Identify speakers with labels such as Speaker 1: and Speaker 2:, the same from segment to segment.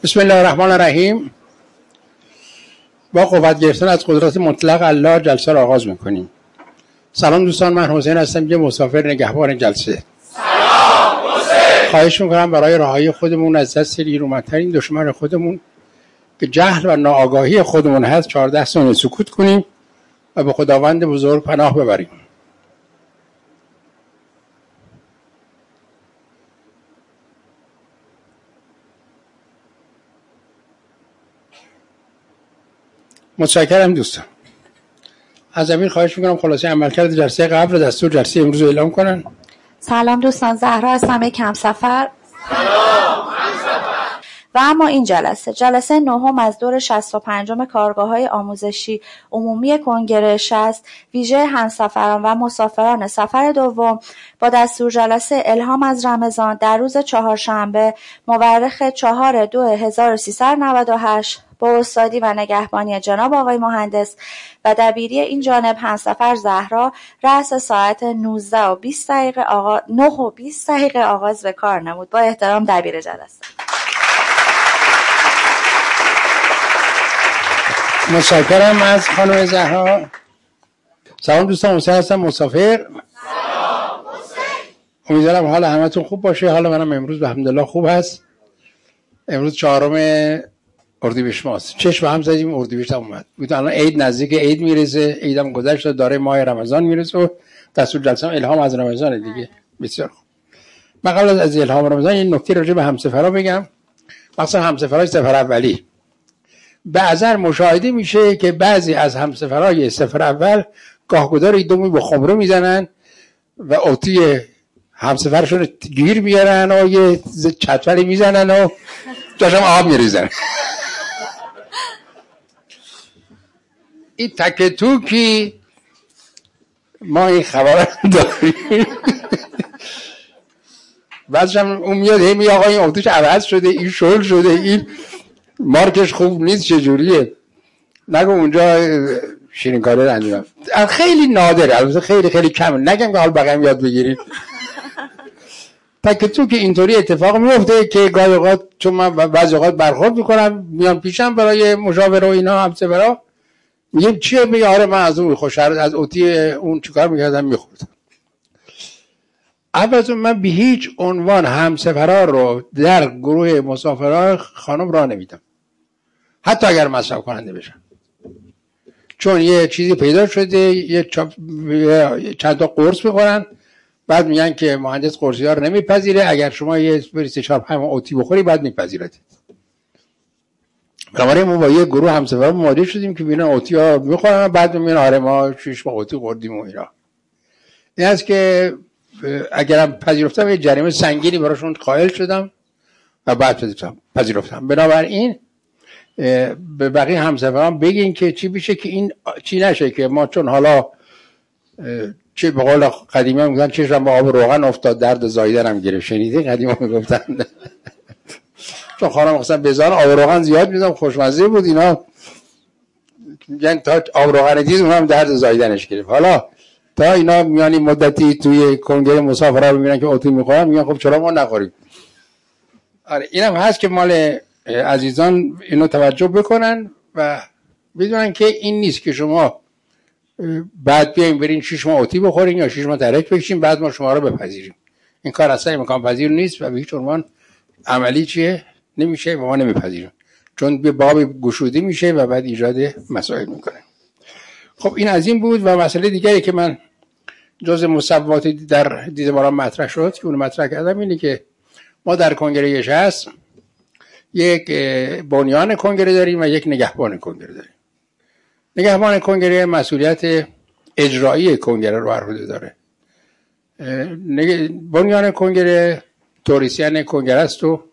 Speaker 1: بسم الله الرحمن الرحیم. با قوت گرفتن از قدرت مطلق الله جلسه را آغاز میکنیم. سلام دوستان، من حسین هستم، یه مسافر نگهبان جلسه.
Speaker 2: سلام حسین.
Speaker 1: خواهش میکنم برای رهایی خودمون از دست نیرومندترین دشمن خودمون که جهل و ناآگاهی خودمون هست 14 ثانیه سکوت کنیم و به خداوند بزرگ پناه ببریم. متشکرم دوستان. از امیر خواهش میکنم خلاصه عملکرد جلسه قبل دستور جلسه امروز رو اعلام کنن.
Speaker 3: سلام دوستان، زهرا هستم، یک همسفر.
Speaker 2: سلام همسفر.
Speaker 3: و اما این جلسه نهم از دور 65 کارگاه‌های آموزشی عمومی کنگره 60 ویژه همسفران و مسافران سفر دوم با دستور جلسه الهام از رمضان در روز چهارشنبه مورخ 4/2/1398 با استادی و نگهبانی جناب آقای مهندس و دبیری این جانب همسفر زهرا رأس ساعت 9:20 آغاز به کار نمود. با احترام دبیر جلسه.
Speaker 1: متشکرم از خانم زهرا. سلام دوستان، حسین هستم، مسافر.
Speaker 2: سلام حسین.
Speaker 1: امیدوارم حال همتون خوب باشه. حال منم امروز به الحمدلله خوب هست. امروز 4 اردیبهشت ماست. چشم هم زدیم اردیبهشت هم اومد. بود الان عید نزدیک، عید میرسه، عیدم گذشت، داره ماه رمضان میرسه و دستور جلسه الهام از رمضان دیگه. بسیار خوب. من قبل از الهام رمضان این نکته راجع به همسفرا بگم. مثلا همسفرای سفر اولی بعضا مشاهده میشه که بعضی از همسفرهای سفر اول گاهگداری دومی با خمره میزنن و اوتی همسفرشون گیر میارن و یه چتولی میزنن و جاشم آب میریزن. این تک توکی ما این خبر داریم. بعضشم اون میاد هی میگه آقا این اوتیش عوض شده، این شل شده، این مارکش خوب نیست، چجوریه؟ نگو اونجا شیرین کاری رو انجام. خیلی نادره، البته خیلی خیلی کمه، نگم که حال بقیه یاد بگیرید. تک تو که اینطوری اتفاق میفته که گاهی اوقات چون من بعضی اوقات برخورد میکنم میان پیشم برای مشاوره و اینا همسفرا، میگم چیه؟ میگه آره من از اون خوشحال از اوتی اون چیکار میکردم میخوردم. البته من به هیچ عنوان همسفرا رو در گروه مسافران خانم راه نمیدم، حتی اگر مصرف کننده بشن، چون یه چیزی پیدا شده یه چند تا قرص میخورن بعد میگن که مهندس قرصی ها رو نمیپذیره، اگر شما یه بریز 4-5 اوتی بخوری بعد میپذیرد. بنابراین ما با یه گروه همسفران مواجه شدیم که ببینن اوتی ها میخورن بعد میگن آره ما 6 اوتی خوردیم و اینا. این است که اگرم پذیرفتم یه جریمه سنگینی براشون قائل شدم و بعد پذیرفتم. بنابراین به بقیه همسفران بگین که چی بشه که این چی نشه که ما چون حالا چه به قول قدیمی میگن چشم با آب روغن افتاد درد زاییدن هم گرفت. شنیده قدیمی میگفتن چون خانم مثلا بزار آب روغن زیاد میدم خوشمزه بود، اینا میگن تا آب روغن دید اونم درد زاییدنش گرفت. حالا تا اینا میانی مدتی توی کنگره مسافرها ببینن که اوتی میخورن میگن خب چرا ما نخوریم. آره اینم هست که مال عزیزان اینو توجه بکنن و بدونن که این نیست که شما بعد بیایم برین 6 ماه اوتی بخورین یا 6 ماه ترک بکشین بعد ما شما رو بپذیریم. این کار اصلا امکان پذیر نیست و به هیچ عنوان عملی چیه نمیشه و ما نمیپذیریم، چون به باب گشودی میشه و بعد ایجاد مسائل میکنه. خب این از این بود. و مسئله دیگری که من جز مصوباتی در دیدبانم مطرح شد که اون مطرح کردم اینه که ما در کنگره 60 یک بنیان کنگره داریم و یک نگهبان کنگره داریم. نگهبان کنگره مسئولیت اجرایی کنگره رو بر عهده داره. بنیان کنگره توریسیان کنگره است و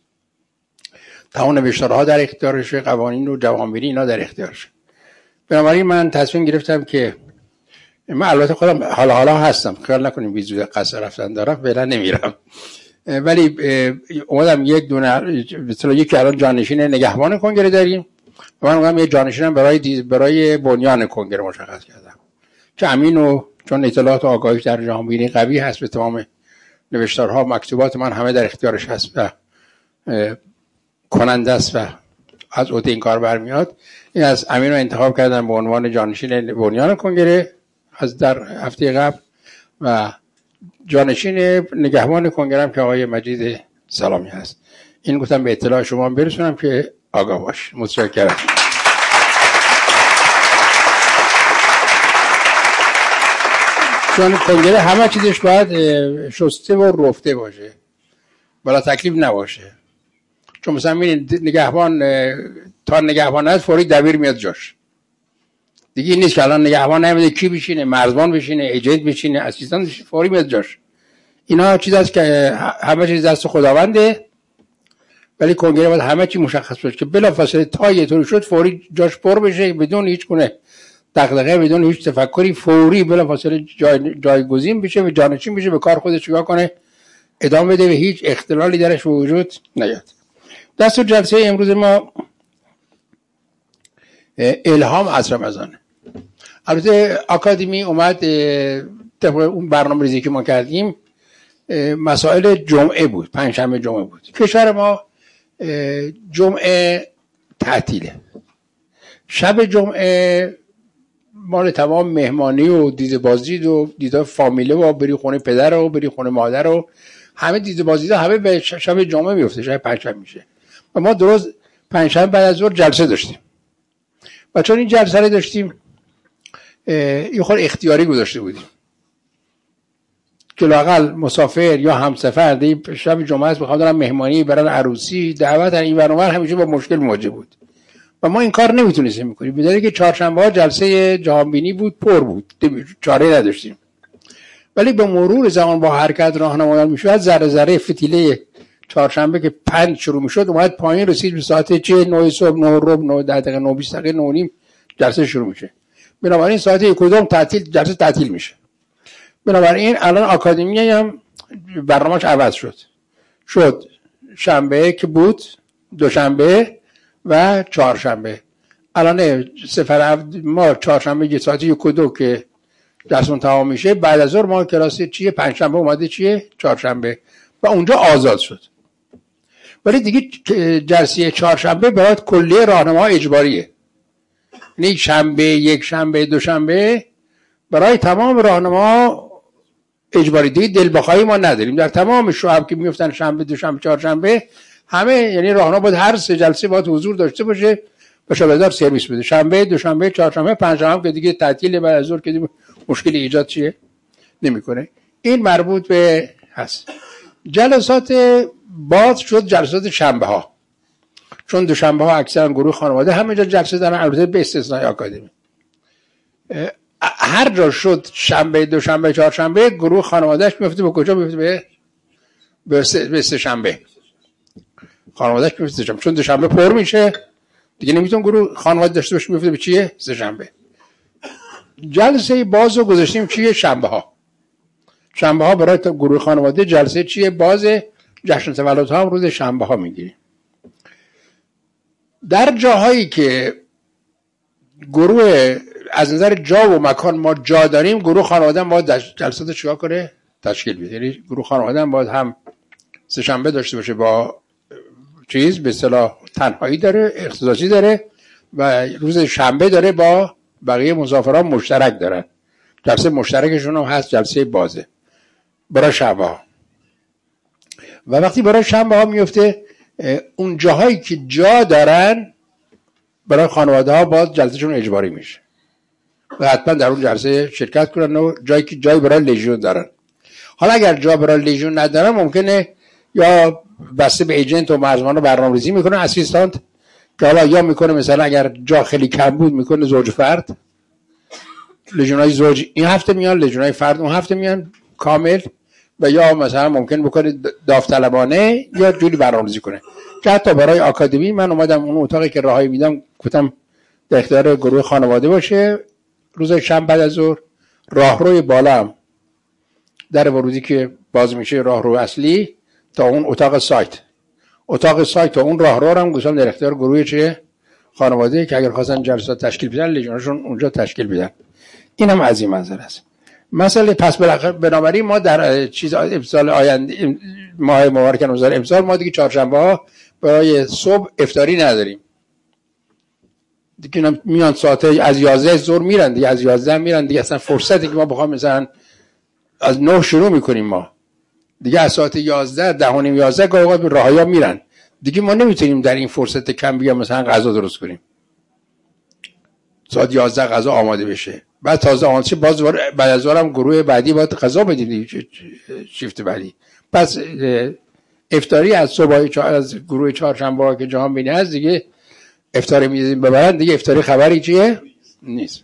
Speaker 1: تمام نوشتارها در اختیارشه، قوانین و جوامعی اینا در اختیارشه. بنابراین من تصمیم گرفتم که من البته خودم حالا هستم، خیال نکنیم بیزود قصد رفتن دارم، فعلا نمیرم، ولی اومدم یک دونه مثلا یکی الان جانشین نگهبان کنگره داریم و من اومدم یه جانشینم برای بنیان کنگره مشخص کردم که امین و چون اطلاعات و آگاهی در جامعه قوی هست به تمام نوشتارها مکتوبات من همه در اختیارش هست و کننده است و از عهده این کار برمیاد. این از امین رو انتخاب کردن به عنوان جانشین بنیان کنگره از در هفته قبل و جانشین نگهبان کنگره هم که آقای مجید سلامی هست. این گفتم به اطلاع شما برسونم که آگاه باش. متشکرم. چون کنگره همه چیزش باید شسته و رفته باشه، بلا تکلیف نباشه. چون مثلا می‌بینید نگهبان تا نگهبان هست فوری دبیر میاد جاش. دیگه این نیست که الان نگهبان نمیده کی بشینه، مرزبان بشینه، ایجنت بشینه، اسیستانت بشینه، فوری میاد جاش. اینا چیز است که همه چیز دست خداونده، ولی کنگره باید همه چی مشخص باشه که بلافاصله تا یه طوری شد فوری جاش پر بشه بدون هیچ گونه دغدغه، بدون هیچ تفکری، فوری بلافاصله جایگزین بشه و جانشین بشه، به کار خودش چیکار کنه ادامه بده و هیچ اختلالی درش به وجود نیاد. دستور جلسه امروز ما الهام از رمضان. البته آکادمی اومد طبق اون برنامه‌ریزی که ما کردیم مسائل جمعه بود، پنجشنبه جمعه بود. کشور ما جمعه تعطیله. شب جمعه مال تمام مهمانی و دیده بازدید و دیده فامیله و بری خونه پدر و بری خونه مادر و همه دیده بازدید همه به شب جمعه میفته، شب پنجشنبه میشه. و ما درست پنجشنبه بعد از ظهر جلسه داشتیم و چون این جلسه رو داشتیم یه خورده اختیاری گذاشته بودیم که لااقل مسافر یا همسفر شب جمعه است بخواد دارن مهمانی برای عروسی دعوت این برنامه همیشه با مشکل مواجه بود و ما این کار نمیتونستیم بکنیم. به دلیلی که چهارشنبه ها جلسه جهانبینی بود، پر بود، چاره نداشتیم. ولی به مرور زمان با حرکت راهنمایان میشد، ذره ذره فتیله چهارشنبه که 5 شروع میشد اومد پایین، رسید به ساعت 9 صبح، 9 ربع، 9 دقیقه، 9 20 دقیقه، 9 نیم جلسه شروع میشه. بنابراین ساعت 1 تعطیل، جلسه تعطیل میشه. بنابراین الان آکادمی هم برنامه‌اش عوض شد شنبه که بود، دوشنبه و چهارشنبه. الان سفر ما چهارشنبه یه ساعت 1 و 2 که درسمون تمام میشه، بعد از ظهر ما کلاس چیه، پنجشنبه اومده چیه، چهارشنبه و اونجا آزاد شد. ولی دیگه جلسه چهارشنبه برات کلیه راهنما اجباریه. یعنی شنبه، یک شنبه، دوشنبه برای تمام راهنما اجباری. دیگه دل بخواهی ما نداریم. در تمام شعب که میفتن شنبه، دوشنبه، چهارشنبه همه، یعنی راهنما باید هر 3 جلسه باید حضور داشته باشه و شبهدار سرویس بده. شنبه، دوشنبه، چهارشنبه، پنجشنبه که دیگه تعطیل بعد از ظهر که مشکل ایجاد چیه نمیکنه. این مربوط به هست. جلسات باز شد جلسات شنبه ها، چون دوشنبه ها اکثرا گروه خانواده همه جا جلسه دارن، البته به استثنای آکادمی. هر جا شد شنبه، دوشنبه، چهارشنبه گروه خانوادهش میفته به کجا؟ میفته به سه شنبه. خانوادهش میفته شنبه، چون دوشنبه پر میشه دیگه نمیتون گروه خانواده داشته باشه، میفته به چیه؟ سه شنبه. جلسه باز رو گذاشتیم چیه؟ شنبه ها. شنبه ها برای گروه خانواده جلسه چیه؟ باز. جشن تولد ها هم روز شنبه ها میگیریم. در جاهایی که گروه از نظر جا و مکان ما جا داریم، گروه خانواده هم باید جلسات چیکار کنه؟ تشکیل بده. یعنی گروه خانواده هم باید هم سه شنبه داشته باشه، با چیز به اصطلاح تنهایی داره، اختصاصی داره، و روز شنبه داره با بقیه مسافران مشترک دارن. جلسه مشترکشون هم هست، جلسه بازه برای شنبه ها. و وقتی برای شنبه ها میفته، اون جاهایی که جا دارن برای خانواده ها باز جلسهشون اجباری میشه و حتما در اون جلسه شرکت کنن و جایی که جایی برای لژیون دارن. حالا اگر جا برای لژیون ندارن، ممکنه یا بسته به ایجنت و مرزبان رو برنامه‌ریزی میکنه، اسیستانت که حالا یا میکنه مثلا اگر جا خیلی کم بود میکنه زوج فرد، لژیونای زوج این هفته میان، لژیونای فرد اون هفته میان کامل، و یا مثلا ممکن بکنه داوطلبانه یا جوری برنامه‌ریزی کنه. که حتی برای آکادمی من اومدم اون اتاقی که راهی میدم گفتم در اختیار گروه خانواده باشه، روز شنبه بعد از ظهر. راهروی بالا هم در ورودی که باز میشه، راهرو اصلی تا اون اتاق سایت تا اون راهرو هم گذاشتم در اختیار گروه چه خانواده که اگر خواستن جلسات تشکیل بدن لژیونشون اونجا تشکیل بدن. این هم از این منظر است. مسئله پس بنابراین ما در چیز امسال آینده، ماه مبارک امسال ما دیگه چهارشنبه ها برای صبح افطاری نداریم دیگه. میان ساعت از 11 ظهر میرن دیگه، از 11 میرن دیگه. اصلا فرصتی که ما بخوام مثلا از 9 شروع میکنیم ما دیگه، از ساعت 11 10 و نیم 11 گاهی اوقات راهیا میرن دیگه. ما نمیتونیم در این فرصت کم بیا مثلا غذا درست کنیم. ساعت 11 غذا آماده بشه، بعد تازه آماده شه باز بعد از هم گروه بعدی باید غذا بدیم، شیفت بعدی. پس افطاری از صبح از گروه چهارشنبه که جهان بینی هست دیگه افطاری میذاریم ببرن دیگه. افطاری خبری چیه نیست.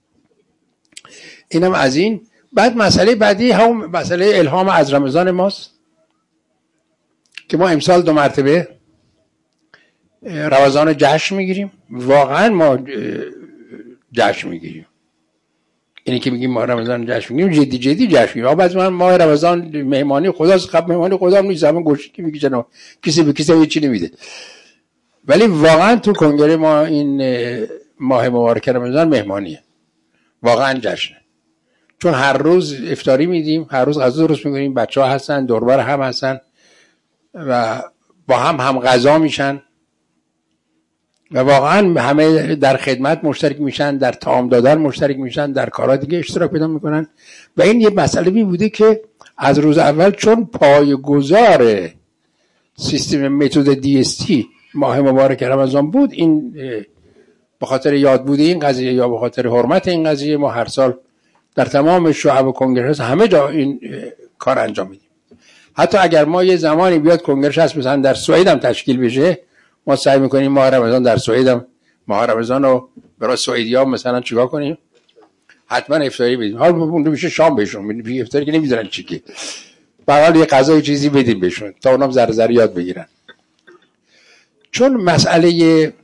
Speaker 1: اینم از این. بعد مسئله بعدی هم مسئله الهام از رمضان ماست که ما امسال 2 مرتبه رمضان جشن میگیریم. واقعا ما جشن میگیریم. اینی که میگیم ما رمضان جشن میگیریم جدی جدی جشن میگیریم. بعد من ماه رمضان مهمانی خداست، خب مهمانی خدا نیست، همون گوشی که میگه جناب کسی به کسی هیچ چیزی نمیده. ولی واقعا تو کنگره ما این ماه مبارک رمضان مهمانیه، واقعا جشنه. چون هر روز افطاری میدیم، هر روز غذا درست میکنیم، بچه‌ها هستن دور بر هم هستن و با هم غذا میشن و واقعا همه در خدمت مشترک میشن، در طعام دادن مشترک میشن، در کارا دیگه اشتراک پیدا میکنن. و این یه مسئله بوده که از روز اول چون پایه‌گذار سیستم متد DST ماه مبارک رمضان بود، این به خاطر یاد بوده این قضیه یا به خاطر حرمت این قضیه ما هر سال در تمام شعب کنگره همه جا این کار انجام میدیم. حتی اگر ما یه زمانی بیاد کنگره هست مثلا در سوئد هم تشکیل بشه، ما سعی میکنیم ماه رمضان در سوئد هم ماه رمضان رو برای سوئدی‌ها مثلا چیکار کنیم، حتما افطاری بدیم. حالا اون میشه شام بهشون میدیم، افطاری که نمیذارن چیکه، به هر حال یه غذای چیزی بدیم بهشون تا اونم ذره ذره یاد بگیرن. چون مسئله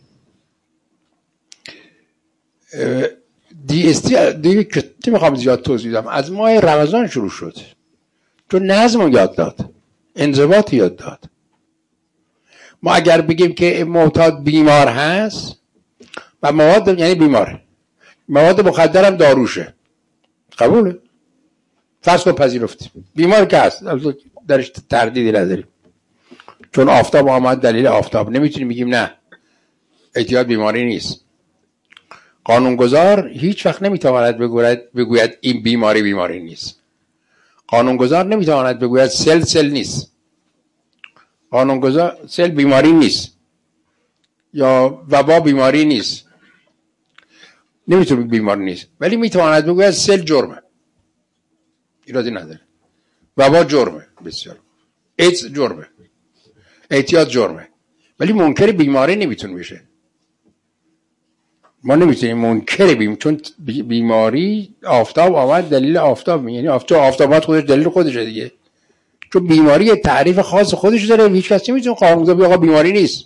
Speaker 1: DST دیگه که نمیخوام زیاد توضیح بدم، از ماه رمضان شروع شد. چون نظم رو یاد داد، انضباط یاد داد. ما اگر بگیم که معتاد بیمار هست و مواد یعنی بیماره، مواد مخدر هم داروشه، قبوله، فرض کن پذیرفتیم بیمار که هست، درش تردیدی نداریم. چون آفتاب آمد دلیل آفتاب، نمیتونیم بگیم نه اعتیاد بیماری نیست. قانونگذار هیچ وقت نمیتواند بگوید این بیماری نیست. قانونگذار نمیتواند بگوید سل نیست. قانونگذار سل بیماری نیست یا وبا بیماری نیست، نمیتونه بیماری نیست، ولی میتواند بگوید سل جرمه، ایرادی نداره. وبا جرمه، بسیار ایدز جرمه، اعتیاد جرمه، ولی منکر بیماری نمیتونه بشه. ما نمیتونیم منکر چون بیماری آفتاب آمد دلیل آفتاب، یعنی آفتاب خودش دلیل خودشه دیگه. چون بیماری یه تعریف خاص خودش داره، هیچ کس نمیتونه قانونگذار بگه آقا بیماری نیست.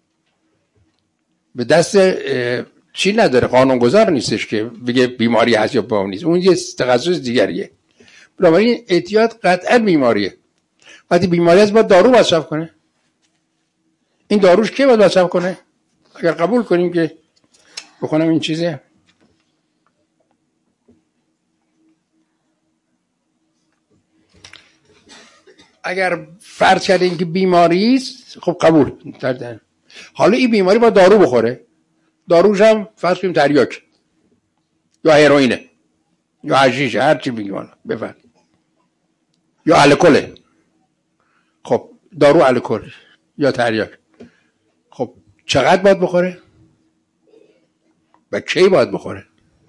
Speaker 1: به دست چی نداره، قانونگذار نیستش که بگه بیماری هست یا بیماری نیست، اون یه تخصص دیگریه. بنابراین اعتیاد قطعا بیماریه. وقتی بیماری هست باید دارو مصرف کنه. این داروش کی باید مصرف کنه؟ اگر قبول کنیم که بکنم این چیزه، اگر فرض کردیم که بیماری است، خب قبول کردن. حالا این بیماری با دارو بخوره، داروش هم فرض کنیم تریاک یا هروئینه یا حشیش، هر چی بگیم حالا بفرد، یا الکله. خب دارو الکل یا تریاک، خب چقدر باید بخوره و کی باید بخوره؟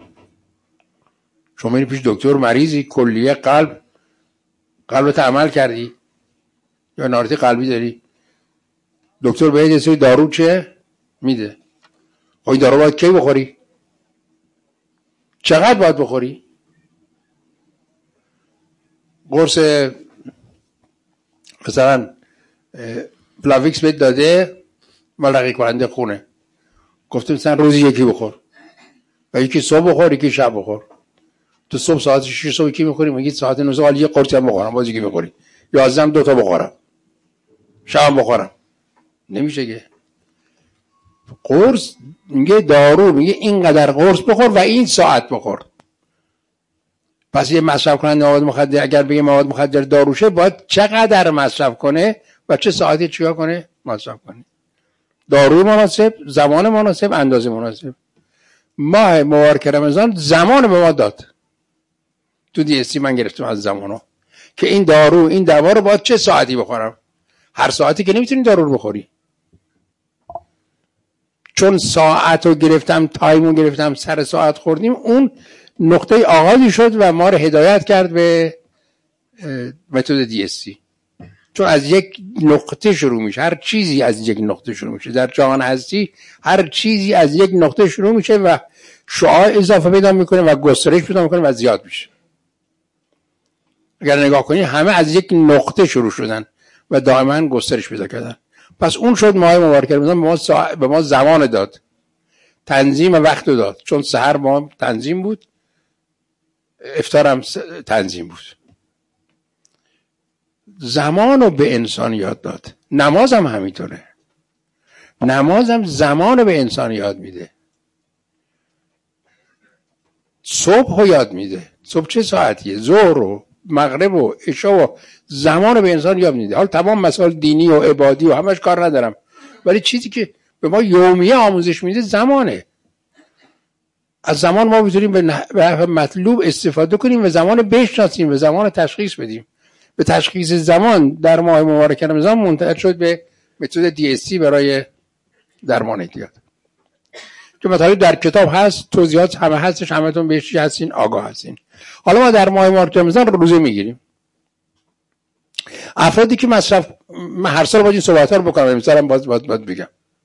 Speaker 1: شما میری پیش دکتر، مریضی کلیه قلبت عمل کردی یا نارتی قلبی داری، دکتر بهت یه سری دارو چه میده. خب این دارو باید کی بخوری؟ چقدر باید بخوری؟ قرص مثلا پلاویکس بهت داده ملغی کننده خونه، گفته مثلا روزی یکی بخور و یکی صبح بخور یکی شب بخور. تو صبح ساعت 6 صبح یکی میخوری، میگی ساعت 9 صبح یه قرص هم بخورم، باز یکی میخوری، 11 2 تا بخورم، شب بخورم، نمیشه که. قرص میگه دارو میگه اینقدر قرص بخور و این ساعت بخور. پس یه مصرف کننده مواد مخدر اگر بگه مواد مخدر داروشه باید چقدر مصرف کنه و چه ساعتی چیکار کنه مصرف کنه. داروی مناسب، زمان مناسب، اندازه مناسب. ماه مبارک رمضان زمان به ما داد. تو DSC من گرفتم از زمانو که این دارو این دوا رو باید چه ساعتی بخورم. هر ساعتی که نمیتونی دارو رو بخوری، چون ساعت رو گرفتم، تایم رو گرفتم، سر ساعت خوردیم، اون نقطه آغازی شد و ما رو هدایت کرد به متد DSC. چون از یک نقطه شروع میشه، هر چیزی از یک نقطه شروع میشه در جهان هستی، هر چیزی از یک نقطه شروع میشه و شعاع اضافه پیدا میکنه و گسترش پیدا میکنه و زیاد میشه. اگر نگاه کنی همه از یک نقطه شروع شدن و دائما گسترش پیدا کردن. پس اون شد ماه مبارک رمضان به ما زمان داد، تنظیم وقت داد، چون سحر ما تنظیم بود، افطار هم تنظیم بود. زمان رو به انسان یاد داد. نماز هم همینطوره. نماز هم زمان رو به انسان یاد میده. صبح رو یاد میده. صبح چه ساعتیه؟ ظهر و مغرب و عشا و زمان رو به انسان یاد میده. حالا تمام مسائل دینی و عبادی و همش کار ندارم، ولی چیزی که به ما یومیه آموزش میده زمانه. از زمان ما میتونیم به مطلوب استفاده کنیم و زمان بشناسیم و زمان تشخیص بدیم. به تشخیص زمان در ماه مبارک رمضان منتقل شد به متد DSC برای درمان اعتیاد که مطالب در کتاب هست، توضیحات همه هستش، همتون بهش هستین، آگاه هستین. حالا ما در ماه مبارک رمضان روزه میگیریم. افرادی که مصرف، من هر سال باید این صحبت‌ها رو بکنم، امسالم باید بگم،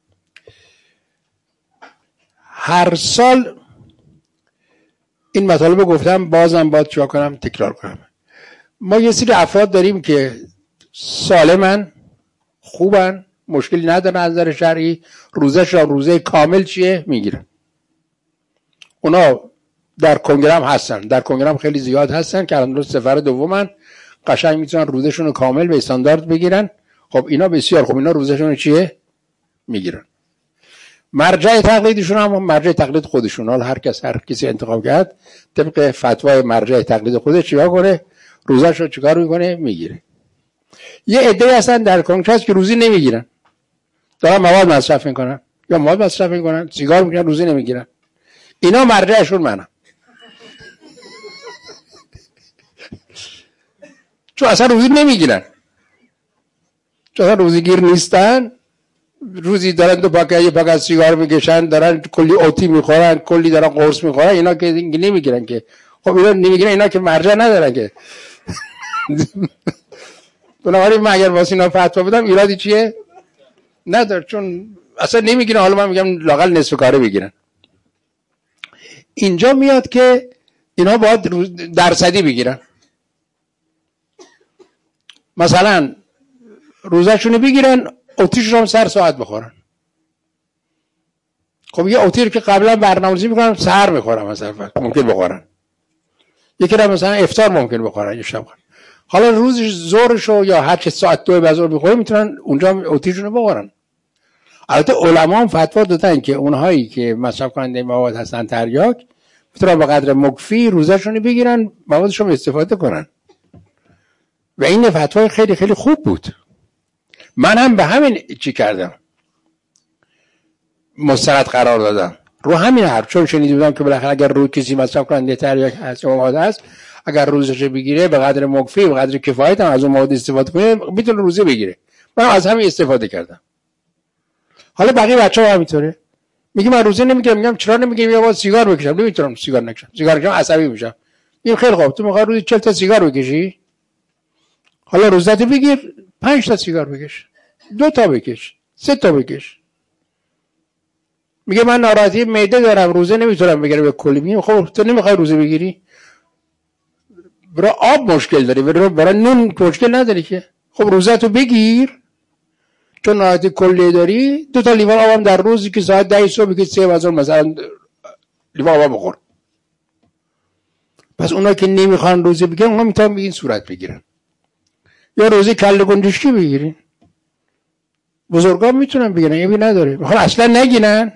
Speaker 1: هر سال این مطالب رو گفتم، بازم باید چیکار کنم؟ تکرار کنم. ما یه سری افراد داریم که سالمن، خوبن، مشکلی ندارن از نظر شرعی، روزه کامل چیه؟ میگیرن. اونا در کنگره هم هستن، در کنگره هم خیلی زیاد هستن که الان سفر دومن، قشنگ میتونن روزشون رو کامل به استاندارد بگیرن. خب اینا بسیار خوب، اینا روزشون رو چیه؟ میگیرن. مرجع تقلیدشون هم مرجع تقلید خودشون. حالا هر کسی انتخاب کرد طبق فتوای مرجع تقلید خودش چیکار کنه؟ روزش رو چیکار میکنه؟ میگیره. یه عده‌ای هستن در کنگره که روزی نمیگیرن، دارن مواد مصرف میکنن یا مواد مصرف میکنن، سیگار میکنن، روزی نمیگیرن. اینا مرجعشون منم. چون اصلا روزی نمیگیرن، چون اصلا روزیگیر نیستن، روزی دارن دو پاکت سیگار میکشن، دارن کلی اوتی میخورن، کلی دارن قرص میخورن. اینا که نمیگیرن که. خب اینا نمیگیرن، اینا که مرجع ندارن که. بنابراین من اگر واسه اینا فتوا بدم ایرادی چیه؟ نداره، چون اصلا نمیگیرن. حالا من میگم لااقل نصف کاره بگیرن. اینجا میاد که اینا باید درصدی بگیرن. مثلا روزشونو بگیرن، اوتیشون هم سر ساعت بخورن. خب یه اوتی رو که قبلا برنامه‌ریزی میکنن سحر میخورن، مثلا ممکن بخورن. یکی رو مثلا افطار ممکن بخورن، یه شب. حالا روزش ظهرشو یا هر چه ساعت 2 بعد ظهر بخوره میتونن اونجا اوتیشون رو بخورن. البته علما هم فتوا دادن که اونهایی که مصرف کننده مواد هستن تریاک میتونن به قدر مکفی روزشون بگیرن، موادشون استفاده کنن. و این فتوای خیلی خیلی خوب بود. من هم به همین چی کردم، مستند قرار دادم رو همین حرف، چون شنیده بودم که بالاخره اگر روی کسی مصرف کننده تریاک هست یا مواد هست، اگر روزش بگیره به قدر مکفی، به قدر کفایت هم از اون مواد استفاده کنه، میتونه روزه بگیره. من از همین استفاده کردم. حالا بقیه بچه‌ها همینطوره. میگم من روزه نمیگیرم، میگم چرا نمیگیری؟ یا باید سیگار بکشم. نمیتونم سیگار نکشم، سیگار بکشم عصبی میشم. میگم خیلی خوب، تو میخوای روزی 40 تا سیگار بکشی؟ حالا روزت بگیر، 5 تا سیگار بکش، 2 تا بکش، 3 تا بکش. میگه من ناراحتی معده دارم، روزه نمیتونم بگیرم به کلی. میگم خب تو نمیخوای روزه بگیری؟ برای آب مشکل داری، برای نون مشکل نداری که. خب روزتو بگیر، چون ناراحتی کلی داری. 2 تا لیوان آبم در روزی که ساعت 10 صبح که 3 بعد مثلا لیوان آب بخور. پس اونا که نمیخوان روزه بگیرن، اونا میتونن به این صورت بگیرن. یا روزه کله گنجشکی بگیرین. بزرگان میتونن بگیرن، ایبی نداره. میخوان اصلا نگیرن،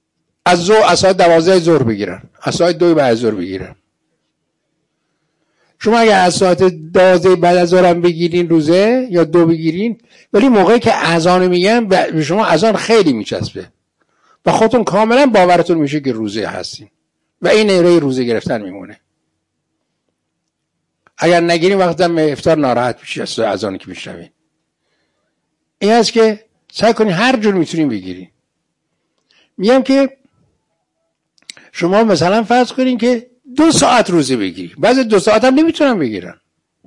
Speaker 1: از ساعت 12 ظهر بگیرن، از ساعت 2 بعد ظهر بگیرن. شما اگر از ساعت 12 بعد از ظهرم بگیرین روزه یا 2 بگیرین، ولی موقعی که اذان میگن به شما اذان خیلی میچسبه و خودتون کاملا باورتون میشه که روزه هستین و این نیروی روزه گرفتن میمونه. اگر نگیرین وقتا به افطار ناراحت میشید از اذانی که میشنوین. این هست که سعی کنین هر جور میتونین بگیرین. میگم که شما مثلا فرض کنین که 2 ساعت روزه بگیری، بعضی 2 ساعت هم نمیتونن بگیرن.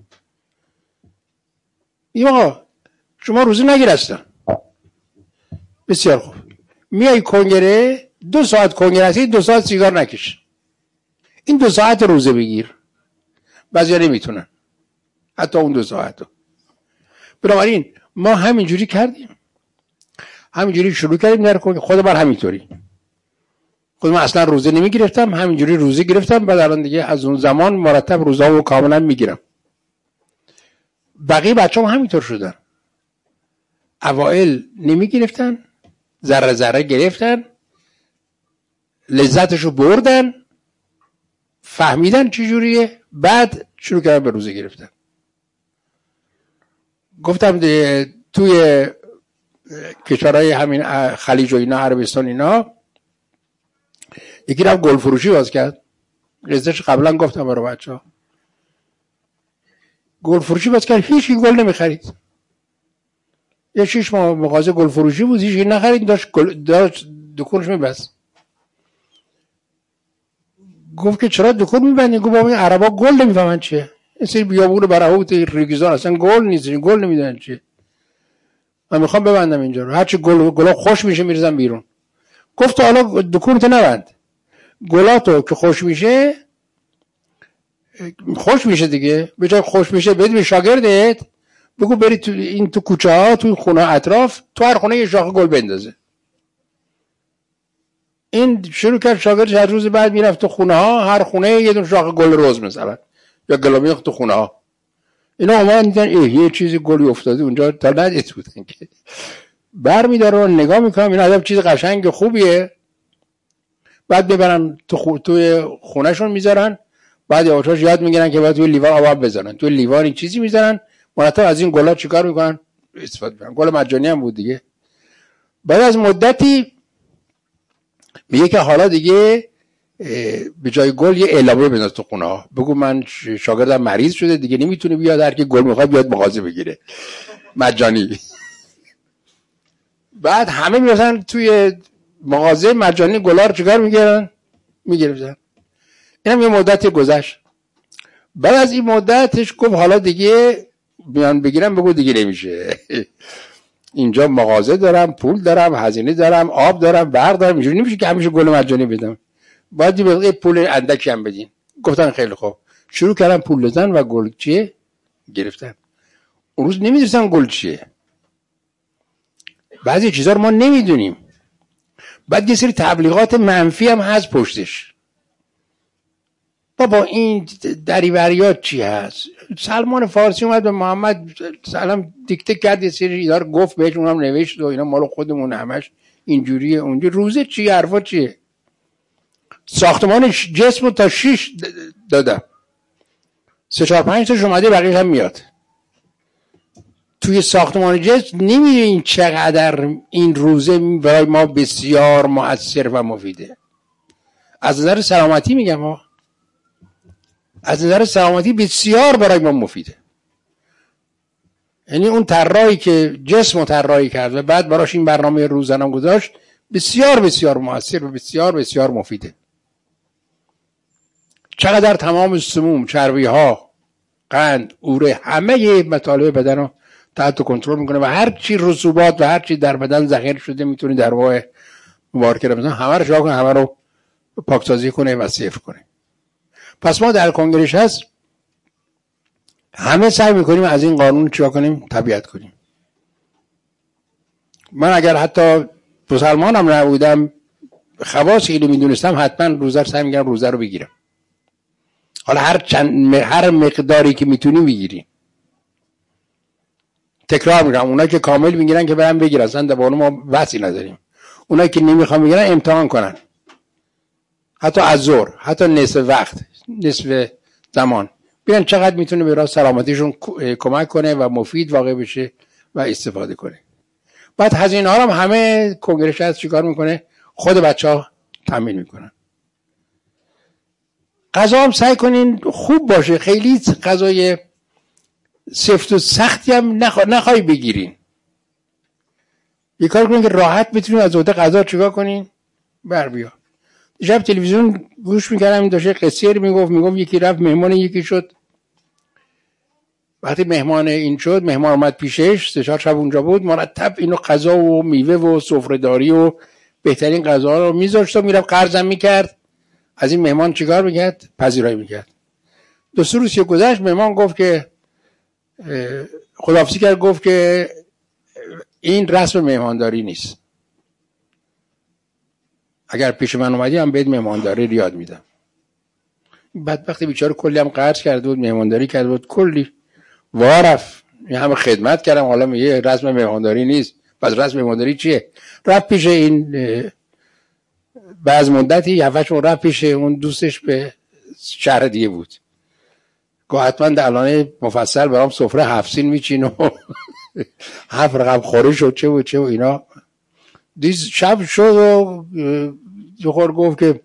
Speaker 1: این آقا شما روزه نگیر اصلا. بسیار خوب. میای کنگره 2 ساعت کنگره هستی، 2 ساعت سیگار نکش. این 2 ساعت روزه بگیر. بعضی نمیتونن حتی اون 2 ساعت رو. بنابراین ما همینجوری کردیم، همینجوری شروع کردیم در کنگره. خود من همینطوری، خود من اصلا روزه نمیگرفتم، همینجوری روزه گرفتم. بعد الان دیگه از اون زمان مرتب روزه‌مو کاملا میگیرم. بقیه بچه‌ها همینطور شدن. اوائل نمیگرفتن، ذره ذره گرفتن، لذتشو بردن، فهمیدن چه جوریه، بعد شروع کردن به روزه گرفتن. گفتم توی کشورهای همین خلیج و اینا، عربستان اینا، یکی رفت گل فروشی باز کرد. قصهش قبلا گفتم برای بچه‌ها. گل فروشی باز کرد، هیچ گل نمیخرید. یه 6 ماه مغازه گل فروشی بود، هیچ نخرید، داشت دکونش میبست. گفت که چرا دکون میبندی؟ گفت بابا این عربا گل نمیفهمن چیه. این سری بیابون برهوت ریگزان اصلا گل نیست، گل نمیدونن چیه. من میخوام ببندم اینجا رو، هرچی گلا خوش میشه میریزم بیرون. گفت حالا دکونت نبند، گلاتو که خوش میشه دیگه، به جای خوش میشه بدی به شاگردت، بگو بری تو کوچه ها، تو خونه اطراف، تو هر خونه یه شاخه گل بندازه. این شروع کرد شاگردش هر روز بعد میرفت تو خونه ها، هر خونه یه دونه شاخه گل رز مثلا یا گلامی تو خونه ها. اینا اومدن دیدن یه چیزی گلی افتاده اونجا، تا ندیده بودن که برمی‌دارن نگاه میکنم اینا عجب چیز قشنگ خوبیه. بعد ببرن توی خونهشون میذارن، بعد یواشاش یاد میگیرن که باید توی لیوان آب بزنن، توی لیوان این چیزی میذارن، مرتب از این گلا چیکار میکنن؟ استفاده میکنن. گل مجانی هم بود دیگه. بعد از مدتی میگه که حالا دیگه به جای گل یه اعلامیه بنداز تو خونه ها، بگو من شاگردم مریض شده دیگه نمیتونه بیاد، هر کی گل میخواد بیاد مغازه بگیره مجانی. بعد همه میرسن توی مغازه مجانی گلا رو چیکار میگیرن. اینم یه مدتی گذشت. بعد از این مدتش گفت حالا دیگه بیان بگیرم، بگو دیگه نمیشه. اینجا مغازه دارم، پول دارم، هزینه دارم، آب دارم، برق دارم، اینجوری نمیشه که همیشه گل مجانی بدم. باید یه پول اندکی هم بدین. گفتن خیلی خوب. شروع کردن پول دادن و گل چیه گرفتن. اون روز نمیدونستن گل چیه. بعضی چیزا رو ما نمیدونیم. بعد یه سری تبلیغات منفی هم هست پشتش. بابا این دریوریات چی هست؟ سلمان فارسی اومد به محمد سلام دیکته کرد، یه سری اینا رو گفت بهش، اونم نوشت و اینا مال خودمون همش اینجوریه اونجوری. روزه چی حرفا چیه؟ ساختمان جسم تا 6 دادم، 3 4 5 تاش اومده، بقیه هم میاد. توی ساختمان جسم نمیدونین چقدر این روزه برای ما بسیار مؤثر و مفیده. از نظر سلامتی میگم ها، از نظر سلامتی بسیار برای ما مفیده. یعنی اون طراحی که جسمو طراحی کرد و بعد براش این برنامه روزانه گذاشت، بسیار بسیار مؤثر و بسیار بسیار مفیده. چقدر تمام سموم، چربی ها، قند، اوره، همه مطالب بدن رو تحت کنترل میکنه و هر چی رسوبات و هر چی در بدن ذخیره شده میتونه در واقع مبارکه رمضان همه رو شاه کنه، همه رو پاکسازی کنه و صفر کنه. پس ما در کنگرهش هست همه سعی میکنیم از این قانون چیا کنیم؟ تبعیت کنیم. من اگر حتی مسلمانم نبودم، خواصی اینو میدونستم، حتما روزه رو سعی میکنم روزه رو بگیرم. حالا هر مقداری که میتونیم بگیریم. تکرار میگم، اونایی که کامل میگیرن که برن بگیرن، اصلا در ما وصی نداریم. اونایی که نمیخوان بگیرن امتحان کنن، حتی از ظهر، حتی نصف وقت، نصف زمان ببینن چقدر میتونه به سلامتیشون کمک کنه و مفید واقع بشه و استفاده کنه. بعد هزینه ها رو همه کنگره شهست چیکار میکنه؟ خود بچه‌ها تامین میکنن. غذا هم سعی کنین خوب باشه، خیلی غذای سفت و سختی هم نخوای بگیرین. یه کار کنین که راحت بتونین از عهده غذا چیکار کنین؟ بر بیا. شب تلویزیون گوش میکردم، این داشته قصه میگفت یکی رفت مهمان یکی شد. وقتی مهمان این شد، مهمان اومد پیشش، 3-4 شب اونجا بود، مرتب اینو غذا و میوه و سفره‌داری و بهترین غذا رو میذاشت و میرفت قرضم میکرد. از این مهمان چیکار میکرد؟ پذیرایی میکرد. 2 روز گذشت، مهمان گفت که خداحافظی کرد، گفت که این رسم مهمانداری نیست. اگر پیش من اومدی هم بهت مهمانداری رو یاد میدم. بدبخت بیچاره کلی هم قرض کرده بود، مهمانداری کرده بود، کلی وارف همه خدمت کردم، حالا میگه رسم مهمانداری نیست. پس رسم مهمانداری چیه؟ رفت پیش این بعد مدتی 7-8 ماه رفت پیش اون دوستش به شهر دیگه بود. گفت حتما الان مفصل برام سفره 7 سین میچین و 7 رقم خورش و چه و اینا. شب شد و دخور گفت که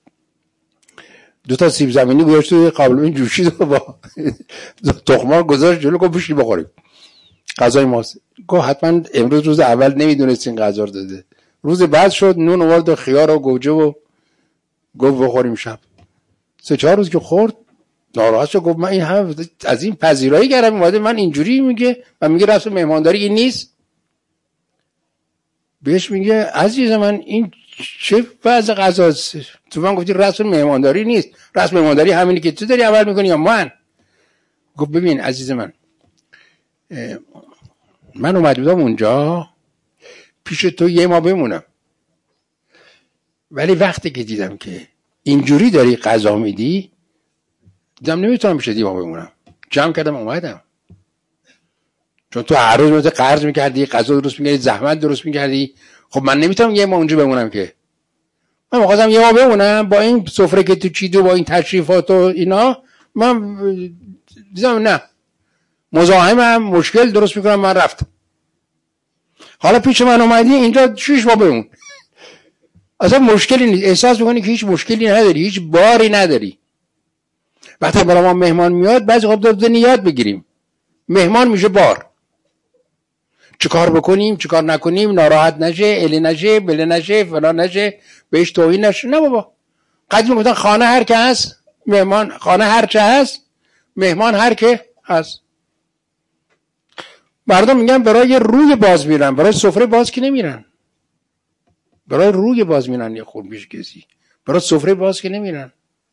Speaker 1: 2 سیب زمینی گوشت توی قابلمه جوشید و با تخم‌مرغ گذاشت جلو، گفت بشین بخوریم غذای ماست. گفت حتما امروز روز اول نمیدونست این غذا رو داده. روز بعد شد نون آورد و خیار و گوجه و گفت بخوریم شب. 3-4 روز که خورد ناراحت شد، گفت من این همه از این پذیرایی کردم اومده من اینجوری میگه و میگه رسم مهمانداری این نیست. بهش میگه عزیز من این چه وضع غذاست؟ تو من گفتی رسم مهمانداری نیست. رسم مهمانداری همینی که تو داری عمل میکنی یا من؟ گفت ببین عزیز من اومده بودم اونجا پیش تو 1 ماه بمونم، ولی وقتی که دیدم که اینجوری داری غذا میدی دیدم نمیتونم پیش 1 ماه بمونم، جمع کردم اومدم. چون تو هر روز مثل قرض میکردی، غذا درست میکردی، زحمت درست میکردی، خب من نمیتونم 1 ماه اونجا بمونم که. من می‌خواستم 1 ماه بمونم با این سفره که تو چیدی و با این تشریفات و اینا، من دیدم نه مزاحمم، مشکل درست میکنم، من رفتم. حالا پیش من اومدی اینجا 6 ماه بمون، اصلا مشکلی نیست، احساس میکنی که هیچ مشکلی نداری، هیچ باری نداری. وقتی برای ما مهمان میاد بعضی خب داریم یاد بگیریم، مهمان میشه بار. چه کار بکنیم چه کار نکنیم، ناراحت نشه، اله نشه، بله نشه، فلان نشه، بهش توهین نشه. نه بابا، قدیم گفتن خانه هر که هست مهمان، خانه هر چه هست مهمان هر که هست. مردم میگن برای روی باز میرن، برای سفره باز که نمیرن. برای روی باز میرن یه خور پیش کسی، برای سفره باز که نمیرن.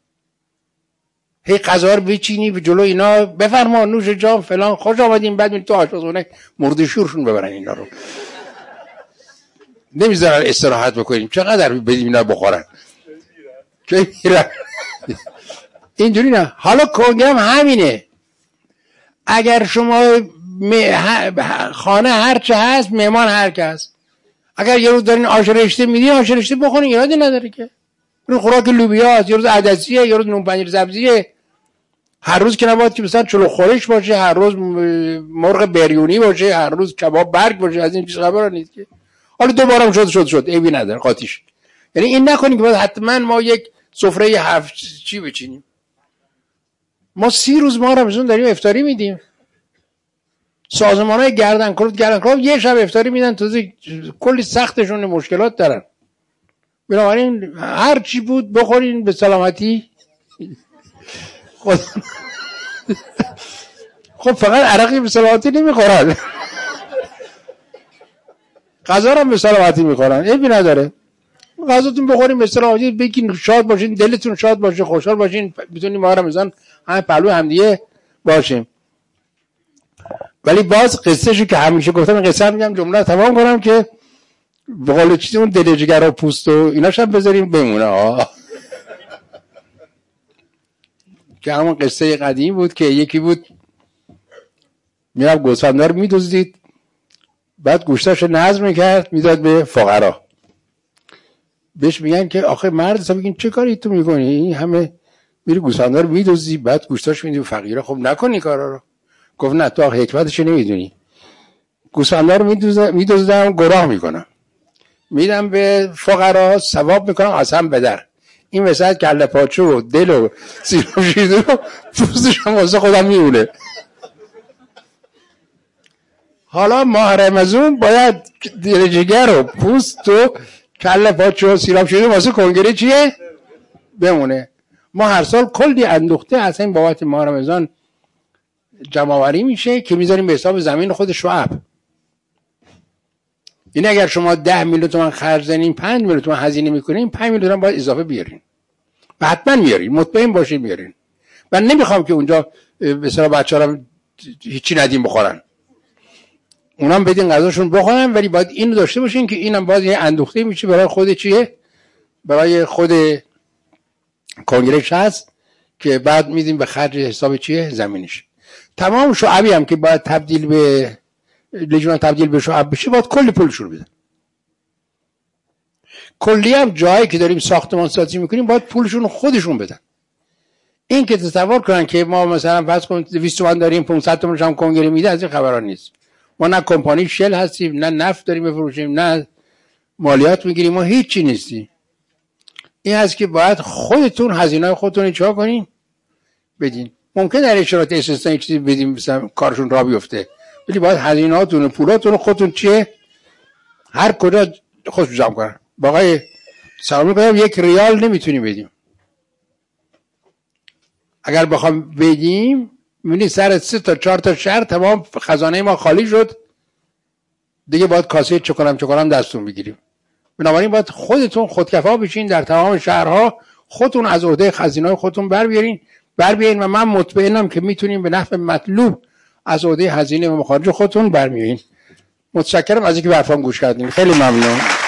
Speaker 1: هی غذا رو بچینی به جلو اینا، بفرما نوش جان فلان خوش آمدین، بعد می تو آشپزخونه مرد شورشون ببرن اینا رو. نمیذارن استراحت بکنیم، چقدر بدیم اینا بخورن که میرن. اینجوری نه. حالا کنگرم همینه. اگر شما خانه هر چه هست مهمان هر که هست، اگر یه روز دارین آش رشته میدین آش رشته بخورین، ایرادی نداره که. روز خوراک لوبیا است، یه روز عدسیه، یه روز نون پنیر سبزیه. هر روز که نباید که مثلا چلو خورش باشه، هر روز مرغ بریونی باشه، هر روز کباب برگ باشه، از این چیز خبر نیست که. حالا دوبارم شد عیبی نداره قاطیش. یعنی این نکنیم که حتما ما یک سفره 7 چی بچینیم. ما 30 روز ما رمضان داریم افطاری میدیم. سازمان‌های گردن کلوف یه شب افطاری میدن، تازه کلی سختشون مشکلات دارن. بنابراین هر چی بود بخورین به سلامتی. خب فقط عرقی به سلامتی نمیخورن، غذا هم به سلامتی میخورن، عیبی نداره. غذاتون بخورین به سلامتی، بگین شاد باشین، دلتون شاد باشه، خوشحال باشین، بتونیم ما رمضان همه پهلو همدیگه باشیم. ولی باز قصهشو که همیشه گفتم، این قصه میگم جمله تمام کنم که به قول چیزی اون دل جگر و پوست و ایناش هم بذاریم بمونه. که همون قصه قدیم بود که یکی بود میرفت گوسفندا رو میدزدید، بعد گوشتاشو نظم میکرد میداد به فقرا. بهش میگن که آخه مرد حساب، بگین چه کاری تو میکنی؟ این همه میری گوسفندا رو میدوزی، بعد گوشتاش میدی به فقیرا. خب نکنی کارا رو. گفت نه تو حکمتش نمیدونی. گوسفندا رو میدوزم گناه میکنم، میدم به فقرا ثواب میکنم از هم بدر. این وسط کله پاچه و دل و سیراب شیرده و پوستش هم واسه خودم میونه. حالا ماه رمضان باید دل جگر و پوست و کله پاچه و سیراب شیرده واسه کنگره چیه؟ بمونه. ما هر سال کلی اندوخته اصلا این بابت ماه رمضان جمع‌آوری میشه که میذاریم به حساب زمین خود شعب. این اگر شما 10 میلیون تومان خرج زنین 5 میلیون تومان هزینه میکنین، 5 میلیون تومان باید اضافه بیارین و حتما میارین، مطمئن باشین میارین. من نمیخوام که اونجا به اصطلاح بچه‌ها رو هیچی ندیم بخورن، اونام بدین غذاشون بخورن، ولی باید اینو داشته باشین که اینم باز یه اندوخته میشه برای خود چیه، برای خود کنگرهش هست که بعد میدیم به خرج حساب چیه زمینش. تمام شعبی هم که باید تبدیل به لژیون تبدیل به شعب بشه باید کلی پولشون بدن. کلی هم جایی که داریم ساختمان سازی میکنیم باید پولشون خودشون بدن. این که تصور کنن که ما مثلا فرض کنید 200 تومن داریم 500 تومنش هم کنگره میده، از این خبرا نیست. ما نه کمپانی شل هستیم، نه نفت داریم بفروشیم، نه مالیات میگیریم، ما هیچی نیستیم. این هست که باید خودتون هزینه‌های خودتون چیکار کنین بدین. ممکن در شرایط استثنایی چیزی بدیم مثلا کارشون راه بیفته، ولی باید هزینه‌هاتون و پولاتون خودتون چیه هر کجا خودشون جمع کنن. با آقای سلام می‌کنم 1 ریال نمیتونیم بدیم. اگر بخوام بدیم می‌بینی سر 3 تا 4 تا شهر تمام خزانه ما خالی شد، دیگه باید کاسه چکرم دستون بگیریم. بنابراین باید خودتون خودکفا بشین، در تمام شهرها خودتون از عهده خزینه‌های خودتون بر بیارین و من مطمئنم که میتونیم به نحو مطلوب از عهده هزینه و مخارج خودتون برمیارین. متشکرم از اینکه به حرفام گوش کردین. خیلی ممنون.